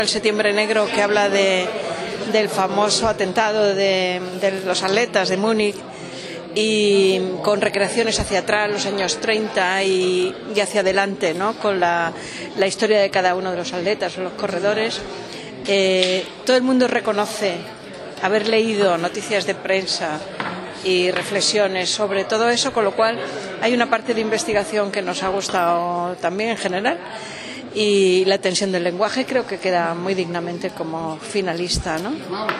El Septiembre Negro, que habla del famoso atentado de los atletas de Múnich, y con recreaciones hacia atrás, los años 30 y hacia adelante, ¿no? Con la historia de cada uno de los atletas o los corredores. Todo el mundo reconoce haber leído noticias de prensa y reflexiones sobre todo eso, con lo cual hay una parte de investigación que nos ha gustado también en general, y la tensión del lenguaje creo que queda muy dignamente como finalista, ¿no?